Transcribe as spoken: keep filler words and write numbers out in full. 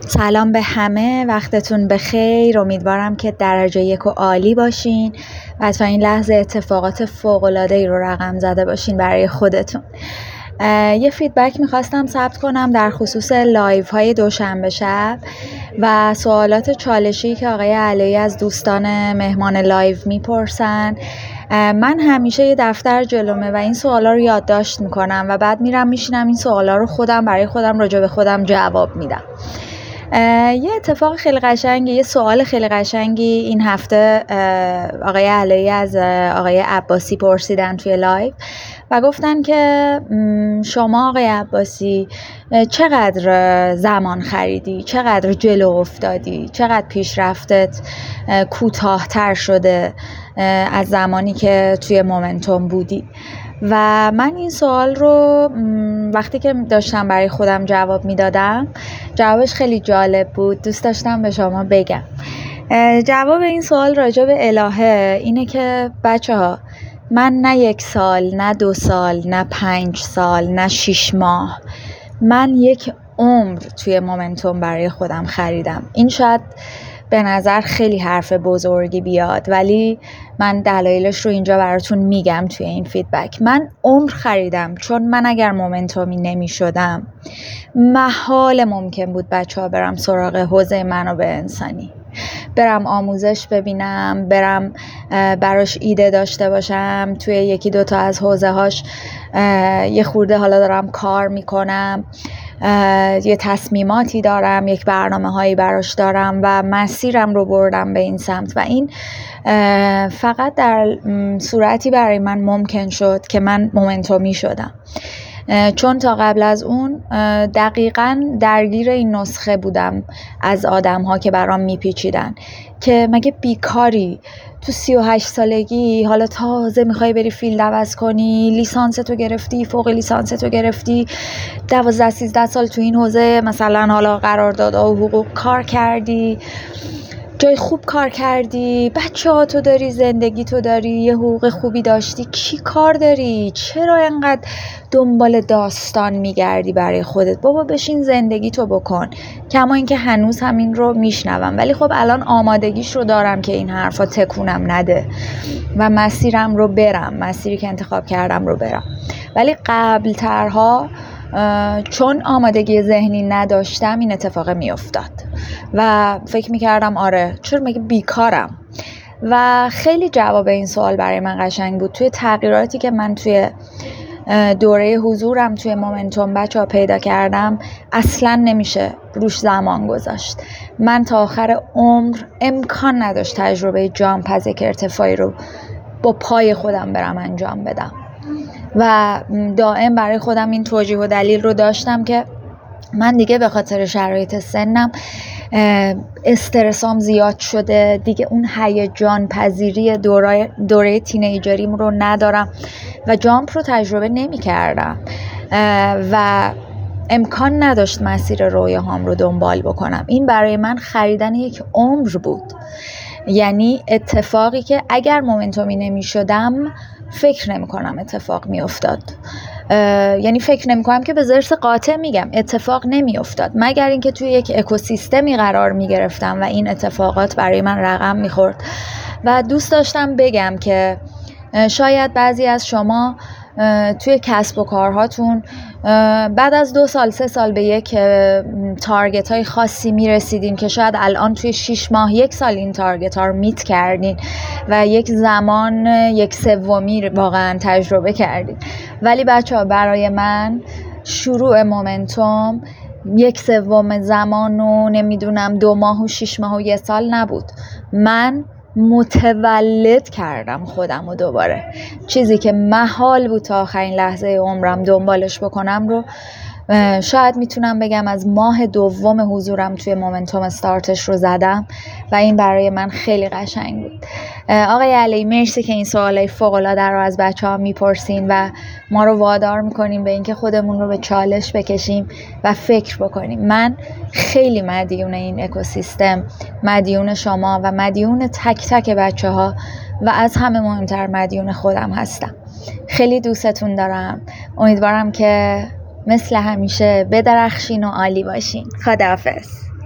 سلام به همه، وقتتون بخیر. امیدوارم که درجه یک و عالی باشین و تا این لحظه اتفاقات فوق‌العاده‌ای رو رقم زده باشین برای خودتون. یه فیدبک میخواستم ثبت کنم در خصوص لایو های دوشنبه شب و سوالات چالشی که آقای علی از دوستان مهمان لایو میپرسن. من همیشه یه دفتر جلومه و این سوالا رو یادداشت میکنم و بعد میرم میشینم این سوالا رو خودم برای خودم راجع به خودم جواب میدم. یه اتفاق خیلی قشنگی، یه سوال خیلی قشنگی این هفته آقای علی از آقای عباسی پرسیدن توی لایو و گفتن که شما آقای عباسی چقدر زمان خریدی، چقدر جلو افتادی، چقدر پیشرفتت کوتاه‌تر شده از زمانی که توی مومنتوم بودی. و من این سوال رو وقتی که داشتم برای خودم جواب میدادم جوابش خیلی جالب بود، دوست داشتم به شما بگم. جواب این سوال راجع به الهه اینه که بچه ها، من نه یک سال، نه دو سال، نه پنج سال، نه شیش ماه، من یک عمر توی مومنتوم برای خودم خریدم. این شاید به نظر خیلی حرف بزرگی بیاد، ولی من دلایلش رو اینجا براتون میگم توی این فیدبک. من عمر خریدم، چون من اگر مومنتومی نمی شدم محال ممکن بود بچه ها برم سراغ حوزه منابع انسانی، برم آموزش ببینم، برم براش ایده داشته باشم توی یکی دوتا از حوزه هاش. یه خورده حالا دارم کار میکنم، یه تصمیماتی دارم، یک برنامه هایی براش دارم و مسیرم رو بردم به این سمت و این فقط در صورتی برای من ممکن شد که من مومنتومی شدم، چون تا قبل از اون دقیقاً درگیر این نسخه بودم از آدم ها که برام میپیچیدن که مگه بیکاری تو سی و هشت سالگی، حالا تازه میخوای بری فیلد عوض کنی، لیسانس تو گرفتی، فوق لیسانس تو گرفتی، دوازده سیزده سال تو این حوزه مثلا حالا قراردادها و حقوق کار کردی، جای خوب کار کردی، بچه ها تو داری، زندگی تو داری، یه حقوق خوبی داشتی، چی کار داری؟ چرا اینقدر دنبال داستان میگردی برای خودت؟ بابا بشین زندگی تو بکن. کما اینکه هنوز همین رو میشنوم، ولی خب الان آمادگیش رو دارم که این حرفا تکونم نده و مسیرم رو برم، مسیری که انتخاب کردم رو برم. ولی قبل ترها چون آمادگی ذهنی نداشتم این اتفاق میافتاد و فکر میکردم آره چرا مگه بیکارم. و خیلی جواب این سوال برای من قشنگ بود. توی تغییراتی که من توی دوره حضورم توی مومنتوم بچه ها پیدا کردم اصلا نمیشه روش زمان گذاشت. من تا آخر عمر امکان نداشت تجربه جامپ از یک ارتفاعی رو با پای خودم برم انجام بدم و دائم برای خودم این توجیه و دلیل رو داشتم که من دیگه به خاطر شرایط سنم استرسام زیاد شده دیگه، اون هیجان پذیری دوره, دوره تینیجریم رو ندارم و جامپ رو تجربه نمی کردم و امکان نداشت مسیر رویاهام رو دنبال بکنم. این برای من خریدن یک عمر بود، یعنی اتفاقی که اگر مومنتومی نمی شدم فکر نمی کنم اتفاق می افتاد. یعنی فکر نمی کنم که به ضرس قاطع میگم اتفاق نمی افتاد، مگر اینکه توی یک اکوسیستمی قرار می گرفتم و این اتفاقات برای من رقم می خورد. و دوست داشتم بگم که شاید بعضی از شما توی کسب و کارهاتون بعد از دو سال سه سال به یک تارگت های خاصی میرسیدین که شاید الان توی شیش ماه یک سال این تارگت ها رو میت کردین و یک زمان یک سومی واقعا تجربه کردین. ولی بچه ها برای من شروع مومنتوم یک سوم زمان و نمیدونم دو ماه و شیش ماه و یه سال نبود، من متولد کردم خودم و دوباره چیزی که محال بود تا آخرین لحظه عمرم دنبالش بکنم رو شاید میتونم بگم از ماه دوم حضورم توی مومنتوم استارتش رو زدم و این برای من خیلی قشنگ بود. آقای علی مرسی که این سوالای فوق‌العاده رو از بچه ها میپرسین و ما رو وادار میکنیم به اینکه خودمون رو به چالش بکشیم و فکر بکنیم. من خیلی مدیون این اکوسیستم، مدیون شما و مدیون تک تک بچه ها و از همه مهمتر مدیون خودم هستم. خیلی دوستتون دارم، امیدوارم که مثل همیشه بدرخشین و عالی باشین. خداحافظ.